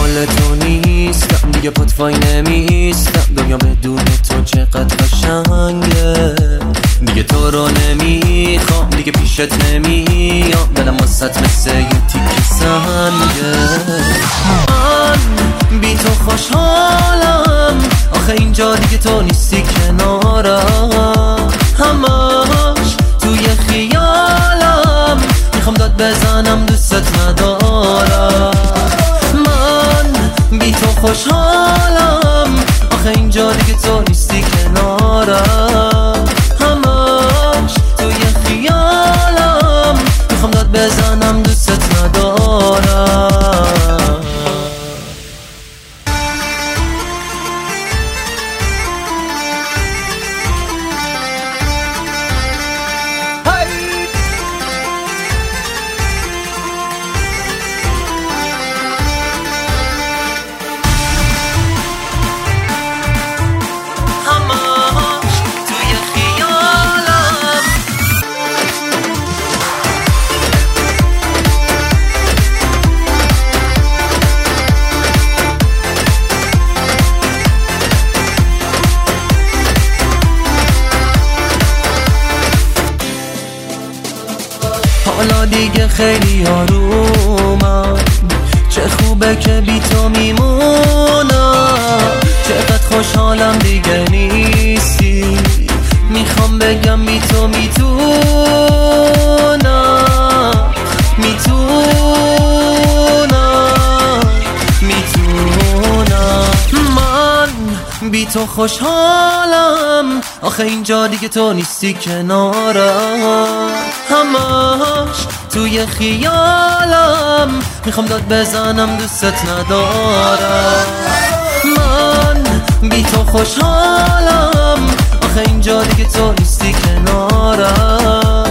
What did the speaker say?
مال تو نیستم دیگه، پات وای نمیستم. دنیا بدون تو چقدر قشنگه، دیگه تو رو نمیخوام، دیگه پیشت نمیام. دلم واسط مثل یه تیک سنگه. من بی تو خوشحالم، آخه اینجا دیگه تو نیستی کنارم. همش توی خیالم، میخوام داد بزنم دوست ندارم. من بی تو خوشحالم، آخه اینجا دیگه تو نیستی کنارم. همش توی خیالم، میخوام داد بزنم دوست ندارم. حالا دیگه خیلی آرومم، چه خوبه که بی تو میمونم. چقدر خوشحالم دیگه نیستی، میخوام بگم بی تو میتونم. من بی تو خوشحالم، آخه اینجا دیگه تو نیستی کنارم. همش توی خیالم، میخوام داد بزنم دوست ندارم. من بی تو خوشحالم، آخه اینجا دیگه تو نیستی کنارم.